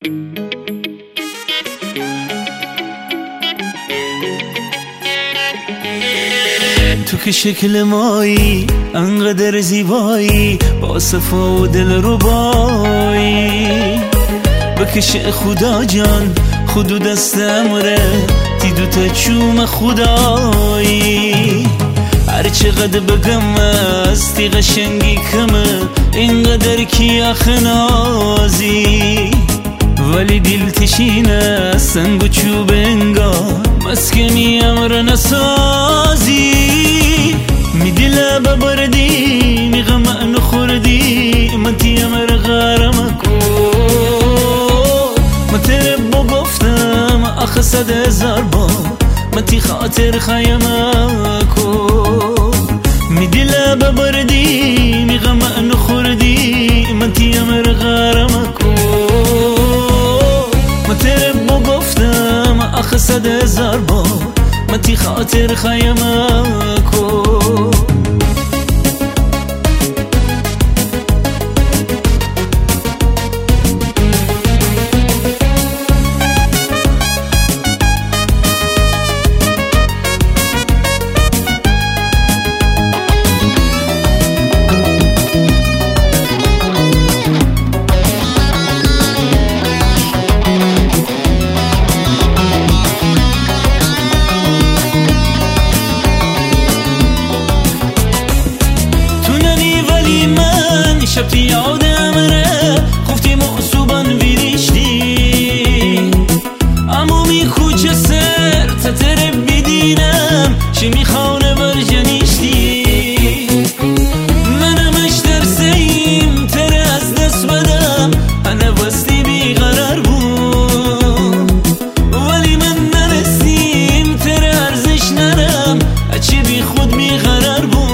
تو که شکل مایی انقدر زیبایی، با صفا و دل ربایی، بکش خدا جان خودو دست امره تی دوتا چوم خدایی. هر چقدر بگم از تی قشنگی کمه، اینقدر کی آخه نازی، ولی دل تشینه سنگ و چوب انگار مسکنی امر نسازی. می دل ببردی می غم نخوردی، من تی امر غرم کن، من تره بگفتم آخه 100,000 بار، من تی خاطر خیم کن. می دل ببردی می غم نخوردی، من تی امر غرم کن، من تره بگفتم آخه 100,000 بار، من تی خاطر خیم کن. شب تی یادم ره خفتی معصوبان ویریشتی، عمومی کوچه سر تتره بیدینم چی میخوانه برجنیشتی. منمش درسیم تره از دست بدم، انا وستی بیقرار بود، ولی من نرسیم تره ارزش نرم اچه بی خود بیقرار بود.